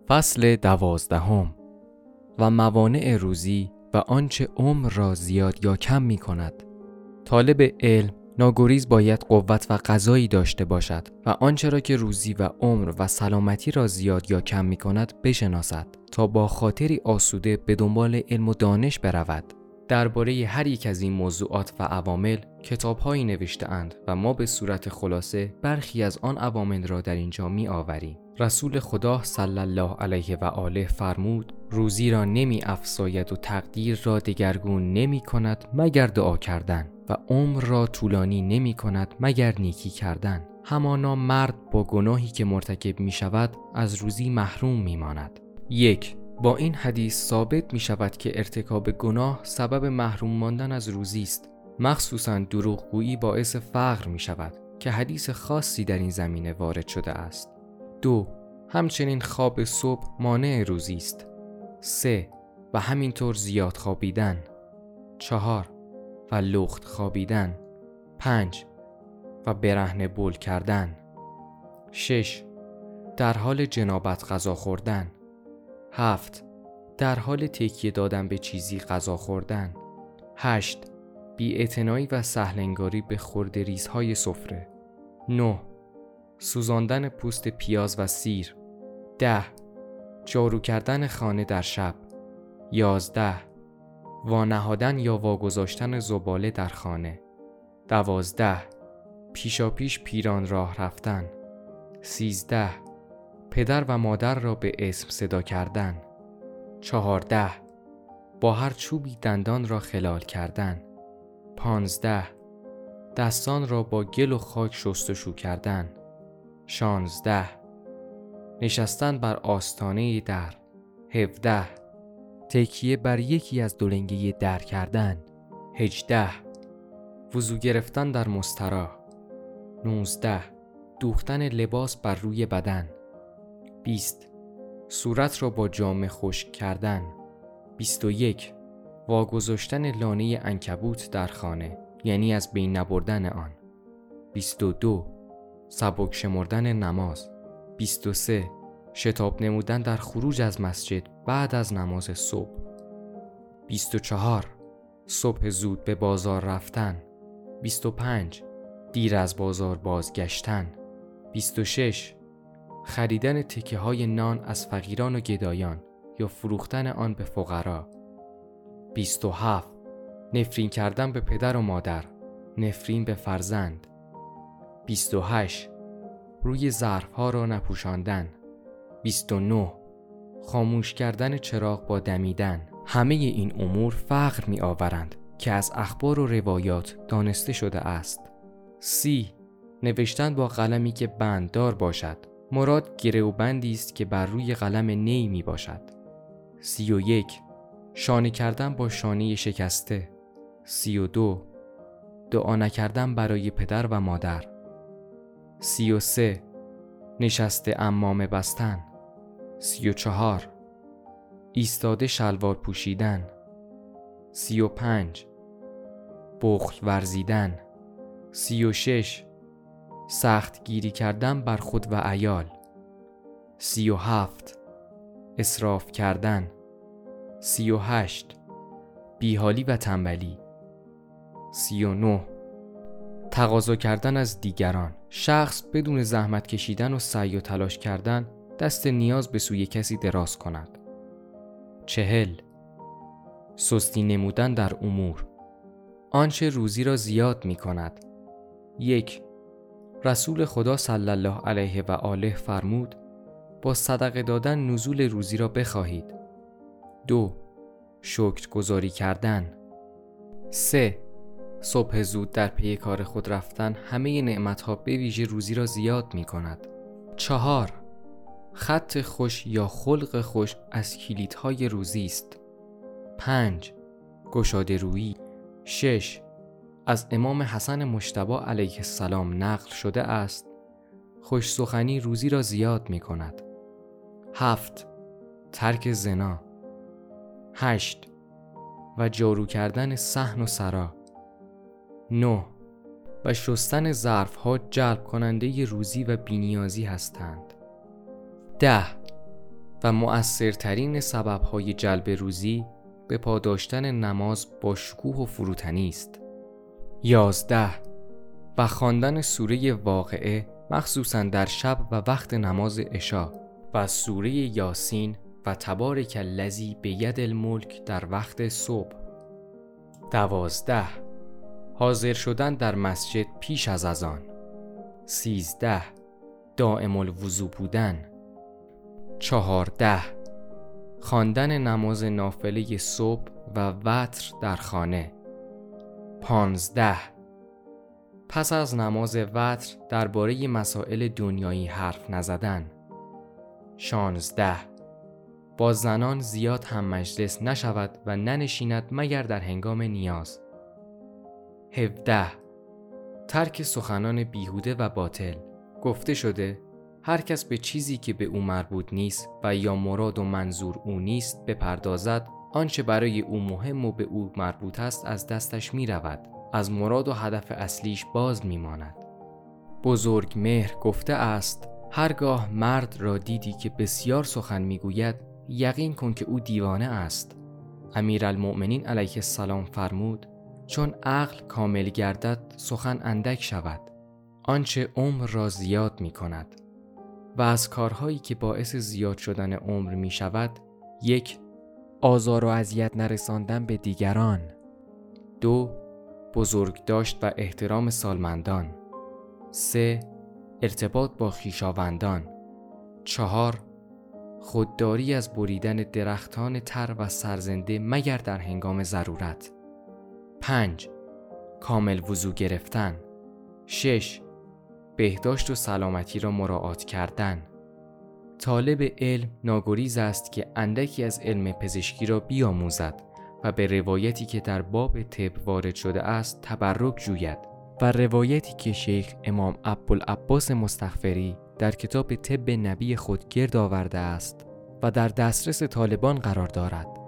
فصل 12 و موانع روزی و آنچه عمر را زیاد یا کم می کند. طالب علم ناگریز باید قوت و غذایی داشته باشد و آنچه را که روزی و عمر و سلامتی را زیاد یا کم می کند بشناسد تا با خاطری آسوده به دنبال علم و دانش برود. درباره هر یک از این موضوعات و عوامل کتاب‌هایی نوشته‌اند و ما به صورت خلاصه برخی از آن عوامل را در اینجا می آوریم. رسول خدا صلی الله علیه و آله فرمود: روزی را نمی افزاید و تقدیر را دگرگون نمی کند مگر دعا کردن و عمر را طولانی نمی کند مگر نیکی کردن. همانا مرد با گناهی که مرتکب می شود از روزی محروم می ماند. 1. با این حدیث ثابت می شود که ارتکاب گناه سبب محروم ماندن از روزی است. مخصوصاً دروغگویی باعث فقر می شود که حدیث خاصی در این زمینه وارد شده است. 2. همچنین خواب صبح مانع روزی است. 3. و همینطور زیاد خوابیدن. 4. و لخت خوابیدن. 5. و برهنه بول کردن. 6. در حال جنابت غذا خوردن. 7. در حال تکیه دادن به چیزی غذا خوردن. 8. بی‌اعتنایی و سهل‌انگاری به خرده‌ریزهای سفره. 9. سوزاندن پوست پیاز و سیر. 10. جارو کردن خانه در شب. 11. وانهادن یا واگذاشتن زباله در خانه. 12. پیشاپیش پیران راه رفتن. 13. پدر و مادر را به اسم صدا کردن. 14. با هر چوبی دندان را خلال کردن. 15. دستان را با گل و خاک شستشو کردن. 16. نشستن بر آستانه در. 17. تکیه بر یکی از دولنگه در کردن. 18. وضو گرفتن در مستراح. 19. دوختن لباس بر روی بدن. 20. صورت را با جامه خشک کردن. 21. واگذاشتن لانه عنکبوت در خانه، یعنی از بین نبردن آن. 22. سبک شمردن نماز. 23. شتاب نمودن در خروج از مسجد بعد از نماز صبح. 24. صبح زود به بازار رفتن. 25. دیر از بازار بازگشتن. 26. خریدن تکه های نان از فقیران و گدایان یا فروختن آن به فقرا. 27. نفرین کردن به پدر و مادر، نفرین به فرزند. 28. روی ظرفها را نپوشاندن. 29. خاموش کردن چراغ با دمیدن. همه این امور فقر می آورند که از اخبار و روایات دانسته شده است. 30. نوشتن با قلمی که بنددار باشد. مراد گره و بندی است که بر روی قلم نی می باشد. 31. شانه کردن با شانه شکسته. 32. دعا نکردن برای پدر و مادر. 33. نشسته عمامه بستن. 34. ایستاده شلوار پوشیدن. 35. بخل ورزیدن. 36. سخت گیری کردن بر خود و عیال. 37. اسراف کردن. 38. بیحالی و تنبلی. 39. تقاضا کردن از دیگران. شخص بدون زحمت کشیدن و سعی و تلاش کردن دست نیاز به سوی کسی دراز کند. 40. سستی نمودن در امور. آنچه روزی را زیاد می کند. 1. رسول خدا صلی الله علیه و آله فرمود: با صدقه دادن نزول روزی را بخواهید. 2. شکرگزاری کردن. 3. صبح زود در پی کار خود رفتن همه نعمتها به ویژه روزی را زیاد می کند. 4. خط خوش یا خلق خوش از کلیدهای روزی است. 5. گشاده رویی. 6. از امام حسن مجتبی علیه السلام نقل شده است: خوش سخنی روزی را زیاد می کند. 7. ترک زنا. 8. و جارو کردن صحن و سرا. 9. و شستن ظرفها جلب کننده روزی و بینیازی هستند. 10. و مؤثرترین سبب‌های جلب روزی به پا داشتن نماز با شکوه و فروتنی است. 11. و خواندن سوره واقعه مخصوصاً در شب و وقت نماز عشا و سوره یاسین و تبارک الذی بید الملک در وقت صبح. 12. حاضر شدن در مسجد پیش از اذان. 13. دائم الوضو بودن. 14. خواندن نماز نافله صبح و وتر در خانه. 15. پس از نماز وتر درباره مسائل دنیایی حرف نزدن. 16. با زنان زیاد هم مجلس نشود و ننشیند مگر در هنگام نیاز. 17. ترک سخنان بیهوده و باطل. گفته شده هر کس به چیزی که به او مربوط نیست و یا مراد و منظور او نیست بپردازد، آنچه برای او مهم و به او مربوط است از دستش می رود، از مراد و هدف اصلیش باز می ماند. بزرگ مهر گفته است هرگاه مرد را دیدی که بسیار سخن می گوید، یقین کن که او دیوانه است. امیرالمؤمنین علیه السلام فرمود چون عقل کامل گردد سخن اندک شود، آنچه عمر را زیاد می کند. و از کارهایی که باعث زیاد شدن عمر می شود: 1. آزار و اذیت نرساندن به دیگران. 2. بزرگ داشت و احترام سالمندان. 3. ارتباط با خویشاوندان. 4. خودداری از بریدن درختان تر و سرزنده مگر در هنگام ضرورت. 5. کامل وضو گرفتن. 6. بهداشت و سلامتی را مراعات کردن. طالب علم ناگریز است که اندکی از علم پزشکی را بیاموزد و به روایتی که در باب طب وارد شده است تبرک جوید و روایتی که شیخ امام ابوالعباس مستغفری در کتاب طب نبی خود گرد آورده است و در دسترس طالبان قرار دارد.